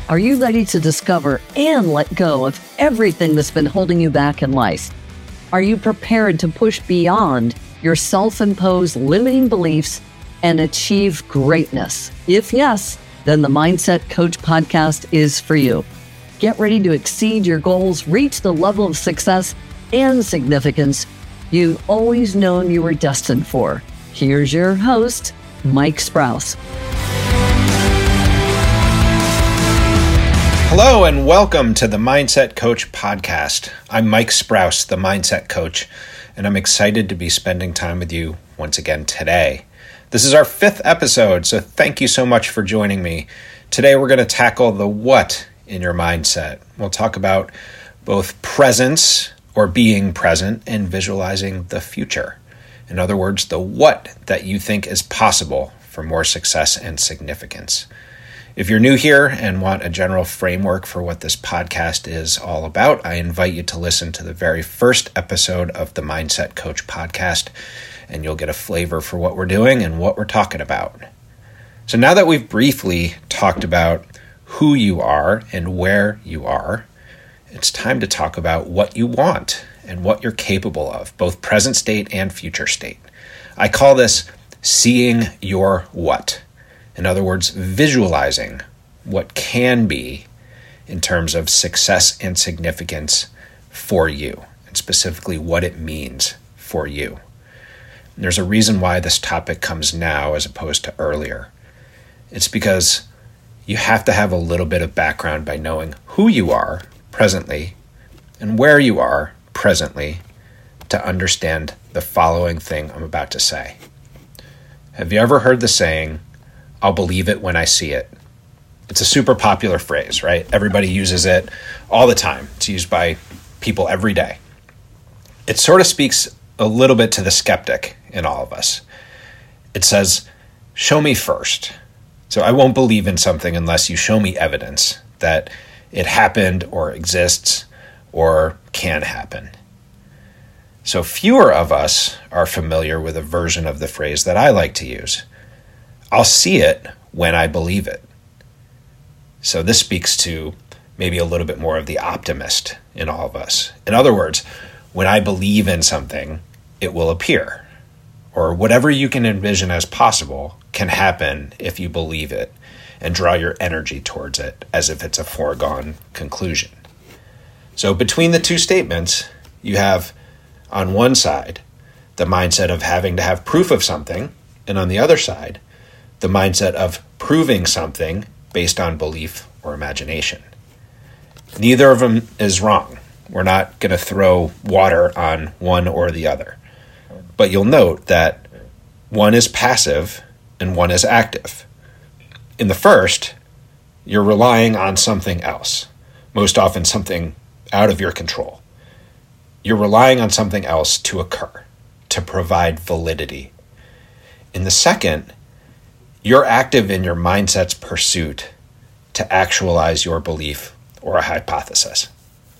Are you ready to discover and let go of everything that's been holding you back in life? Are you prepared to push beyond your self-imposed limiting beliefs and achieve greatness? If yes, then the Mindset Coach podcast is for you. Get ready to exceed your goals, reach the level of success and significance you've always known you were destined for. Here's your host, Mike Sprouse. Hello and welcome to the Mindset Coach podcast. I'm Mike Sprouse, the Mindset Coach, and I'm excited to be spending time with you once again today. This is our 5th episode, so thank you so much for joining me. Today we're going to tackle the what in your mindset. We'll talk about both presence or being present and visualizing the future. In other words, the what that you think is possible for more success and significance. If you're new here and want a general framework for what this podcast is all about, I invite you to listen to the very first episode of the Mindset Coach podcast, and you'll get a flavor for what we're doing and what we're talking about. So now that we've briefly talked about who you are and where you are, it's time to talk about what you want and what you're capable of, both present state and future state. I call this seeing your what. In other words, visualizing what can be in terms of success and significance for you, and specifically what it means for you. And there's a reason why this topic comes now as opposed to earlier. It's because you have to have a little bit of background by knowing who you are presently and where you are presently to understand the following thing I'm about to say. Have you ever heard the saying, "I'll believe it when I see it"? It's a super popular phrase, right? Everybody uses it all the time. It's used by people every day. It sort of speaks a little bit to the skeptic in all of us. It says, show me first. So I won't believe in something unless you show me evidence that it happened or exists or can happen. So fewer of us are familiar with a version of the phrase that I like to use. I'll see it when I believe it. So this speaks to maybe a little bit more of the optimist in all of us. In other words, when I believe in something, it will appear. Or whatever you can envision as possible can happen if you believe it and draw your energy towards it as if it's a foregone conclusion. So between the two statements, you have on one side the mindset of having to have proof of something, and on the other side, the mindset of proving something based on belief or imagination. Neither of them is wrong. We're not going to throw water on one or the other. But you'll note that one is passive and one is active. In the first, you're relying on something else, most often something out of your control. You're relying on something else to occur, to provide validity. In the second, you're active in your mindset's pursuit to actualize your belief or a hypothesis.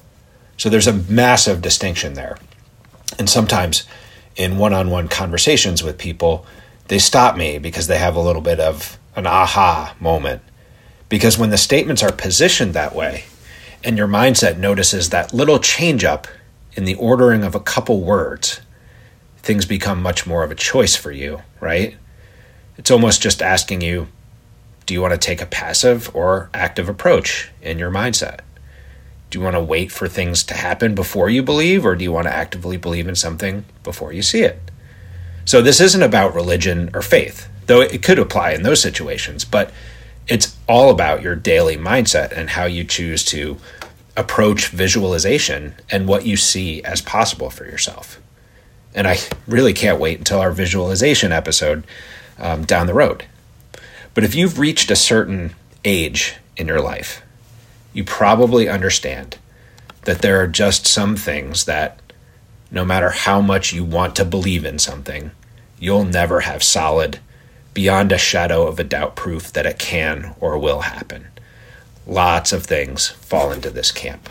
So there's a massive distinction there. And sometimes in one-on-one conversations with people, they stop me because they have a little bit of an aha moment. Because when the statements are positioned that way, and your mindset notices that little change up in the ordering of a couple words, things become much more of a choice for you, right? It's almost just asking you, do you want to take a passive or active approach in your mindset? Do you want to wait for things to happen before you believe, or do you want to actively believe in something before you see it? So this isn't about religion or faith, though it could apply in those situations, but it's all about your daily mindset and how you choose to approach visualization and what you see as possible for yourself. And I really can't wait until our visualization episode down the road. But if you've reached a certain age in your life, you probably understand that there are just some things that no matter how much you want to believe in something, you'll never have solid, beyond a shadow of a doubt proof that it can or will happen. Lots of things fall into this camp.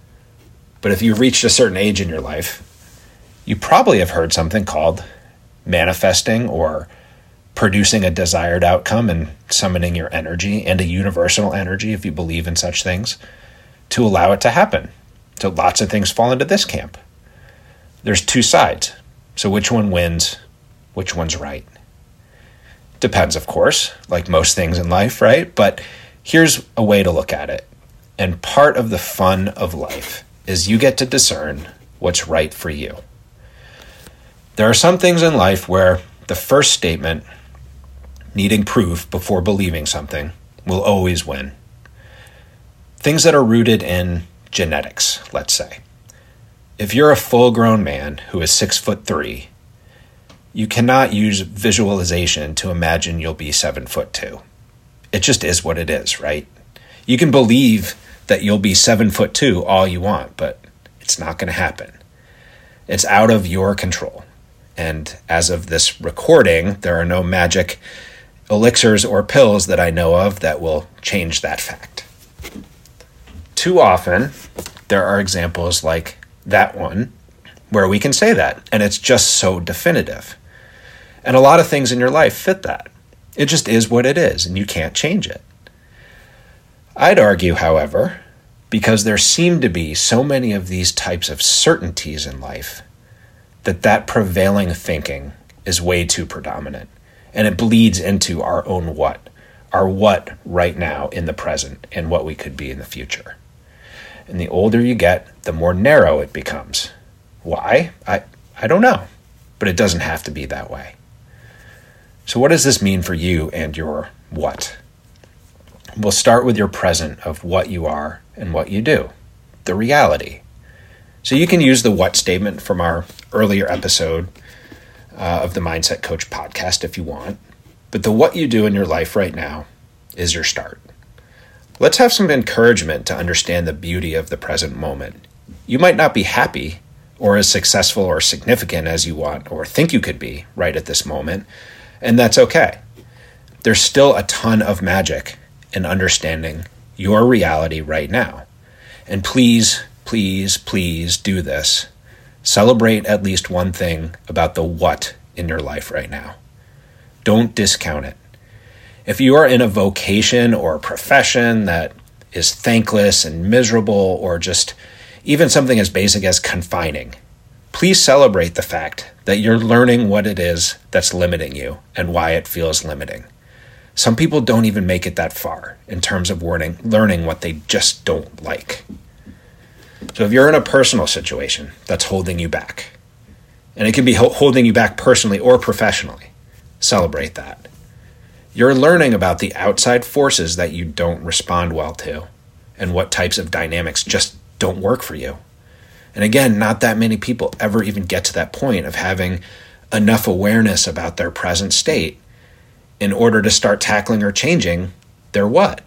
But if you've reached a certain age in your life, you probably have heard something called manifesting or producing a desired outcome and summoning your energy and a universal energy, if you believe in such things, to allow it to happen. So lots of things fall into this camp. There's two sides. So which one wins? Which one's right? Depends, of course, like most things in life, right? But here's a way to look at it. And part of the fun of life is you get to discern what's right for you. There are some things in life where the first statement, needing proof before believing something, will always win. Things that are rooted in genetics, let's say. If you're a full-grown man who is 6'3", you cannot use visualization to imagine you'll be 7'2". It just is what it is, right? You can believe that you'll be 7'2" all you want, but it's not going to happen. It's out of your control. And as of this recording, there are no magic elixirs or pills that I know of that will change that fact. Too often, there are examples like that one where we can say that, and it's just so definitive. And a lot of things in your life fit that. It just is what it is, and you can't change it. I'd argue, however, because there seem to be so many of these types of certainties in life, that prevailing thinking is way too predominant, and it bleeds into our own our what right now in the present and what we could be in the future. And the older you get, the more narrow it becomes. Why? I don't know, but it doesn't have to be that way. So what does this mean for you and your what? We'll start with your present of what you are and what you do, the reality. So you can use the what statement from our earlier episode of the Mindset Coach podcast if you want, but the what you do in your life right now is your start. Let's have some encouragement to understand the beauty of the present moment. You might not be happy or as successful or significant as you want or think you could be right at this moment, and that's okay. There's still a ton of magic in understanding your reality right now. And please, please, please do this. Celebrate at least one thing about the what in your life right now. Don't discount it. If you are in a vocation or a profession that is thankless and miserable, or just even something as basic as confining, please celebrate the fact that you're learning what it is that's limiting you and why it feels limiting. Some people don't even make it that far in terms of learning what they just don't like. So if you're in a personal situation that's holding you back, and it can be holding you back personally or professionally, celebrate that. You're learning about the outside forces that you don't respond well to and what types of dynamics just don't work for you. And again, not that many people ever even get to that point of having enough awareness about their present state in order to start tackling or changing their what.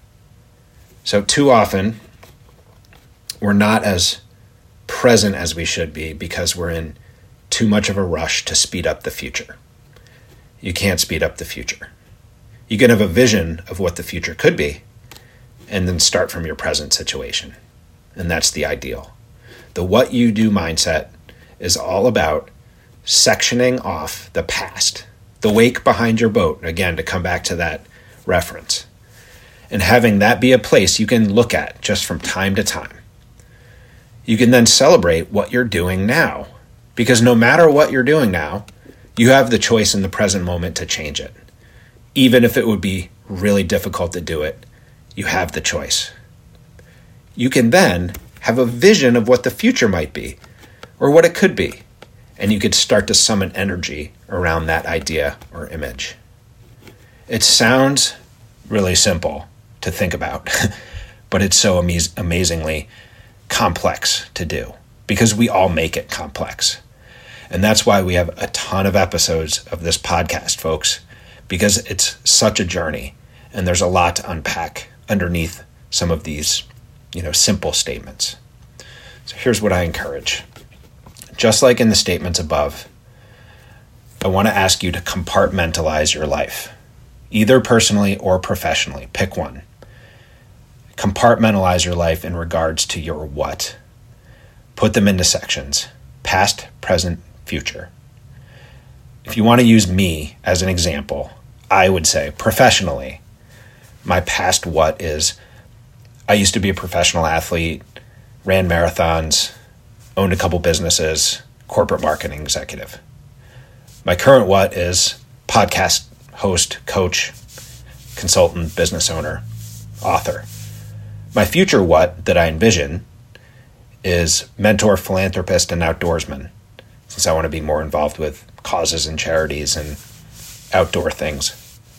So too often, we're not as present as we should be because we're in too much of a rush to speed up the future. You can't speed up the future. You can have a vision of what the future could be and then start from your present situation. And that's the ideal. The what you do mindset is all about sectioning off the past, the wake behind your boat, again, to come back to that reference, and having that be a place you can look at just from time to time. You can then celebrate what you're doing now, because no matter what you're doing now, you have the choice in the present moment to change it. Even if it would be really difficult to do it, you have the choice. You can then have a vision of what the future might be or what it could be, and you could start to summon energy around that idea or image. It sounds really simple to think about, but it's so amazingly complex to do because we all make it complex. And that's why we have a ton of episodes of this podcast, folks, because it's such a journey and there's a lot to unpack underneath some of these, simple statements. So here's what I encourage. Just like in the statements above, I want to ask you to compartmentalize your life, either personally or professionally. Pick one. Compartmentalize your life in regards to your what. Put them into sections: past, present, future. if you want to use me as an example, I would say professionally, my past what is I used to be a professional athlete, ran marathons, owned a couple businesses, corporate marketing executive. My current what is podcast host, coach, consultant, business owner, author. My future what that I envision is mentor, philanthropist, and outdoorsman, since I want to be more involved with causes and charities and outdoor things.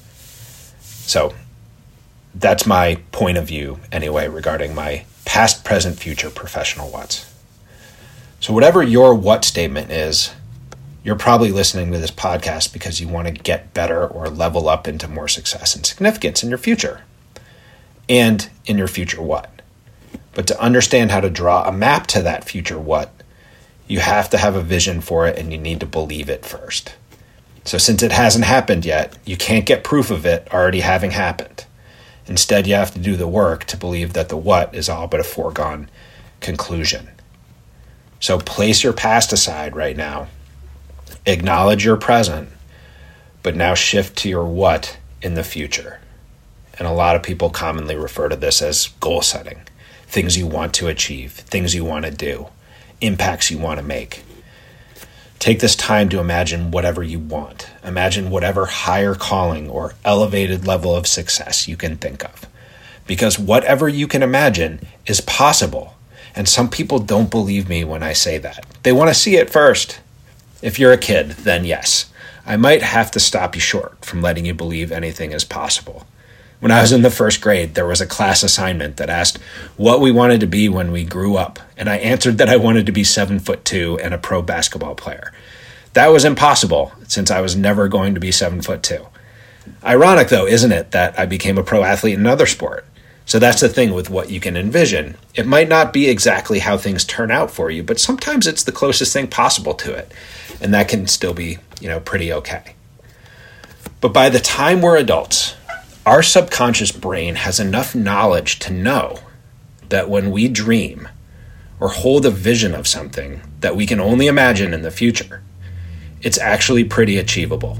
So that's my point of view anyway regarding my past, present, future professional whats. So whatever your what statement is, you're probably listening to this podcast because you want to get better or level up into more success and significance in your future and in your future what. But to understand how to draw a map to that future what, you have to have a vision for it and you need to believe it first. So since it hasn't happened yet, you can't get proof of it already having happened. Instead, you have to do the work to believe that the what is all but a foregone conclusion. So place your past aside right now. Acknowledge your present, but now shift to your what in the future. And a lot of people commonly refer to this as goal setting. Things you want to achieve, things you want to do, impacts you want to make. Take this time to imagine whatever you want. Imagine whatever higher calling or elevated level of success you can think of. Because whatever you can imagine is possible. And some people don't believe me when I say that. They want to see it first. If you're a kid, then yes, I might have to stop you short from letting you believe anything is possible. When I was in the first grade, there was a class assignment that asked what we wanted to be when we grew up, and I answered that I wanted to be 7'2" and a pro basketball player. That was impossible, since I was never going to be 7'2". Ironic, though, isn't it, that I became a pro athlete in another sport? So that's the thing with what you can envision. It might not be exactly how things turn out for you, but sometimes it's the closest thing possible to it, and that can still be, pretty okay. But by the time we're adults, our subconscious brain has enough knowledge to know that when we dream or hold a vision of something that we can only imagine in the future, it's actually pretty achievable.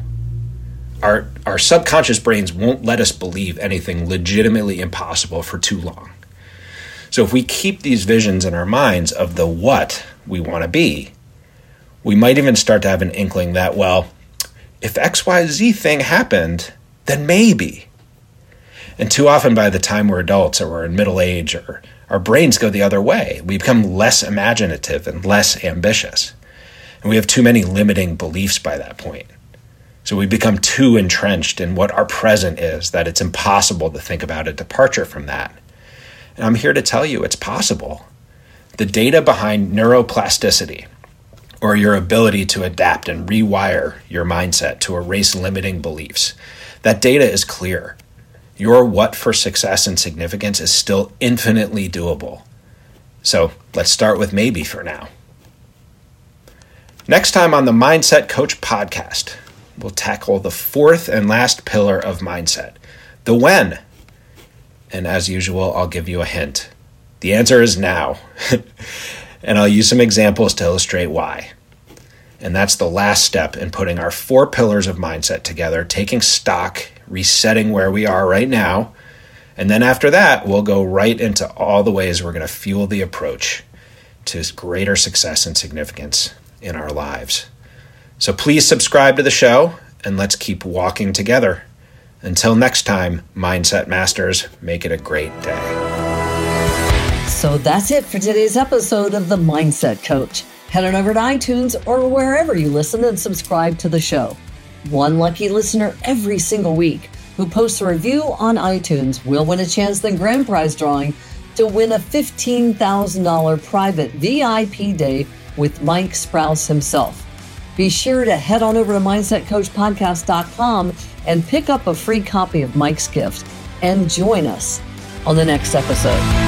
Our subconscious brains won't let us believe anything legitimately impossible for too long. So if we keep these visions in our minds of the what we want to be, we might even start to have an inkling that, well, if XYZ thing happened, then maybe. And too often by the time we're adults or we're in middle age, or our brains go the other way. We become less imaginative and less ambitious. And we have too many limiting beliefs by that point. So we become too entrenched in what our present is that it's impossible to think about a departure from that. And I'm here to tell you it's possible. The data behind neuroplasticity, or your ability to adapt and rewire your mindset to erase limiting beliefs, that data is clear. Your what for success and significance is still infinitely doable. So let's start with maybe for now. Next time on the Mindset Coach podcast, we'll tackle the fourth and last pillar of mindset, the when. And as usual, I'll give you a hint. The answer is now. And I'll use some examples to illustrate why. And that's the last step in putting our 4 pillars of mindset together, taking stock, resetting where we are right now. And then after that, we'll go right into all the ways we're going to fuel the approach to greater success and significance in our lives. So please subscribe to the show and let's keep walking together. Until next time, Mindset Masters, make it a great day. So that's it for today's episode of The Mindset Coach. Head on over to iTunes or wherever you listen and subscribe to the show. One lucky listener every single week who posts a review on iTunes will win a chance in the grand prize drawing to win a $15,000 private VIP day with Mike Sprouse himself. Be sure to head on over to MindsetCoachPodcast.com and pick up a free copy of Mike's gift and join us on the next episode.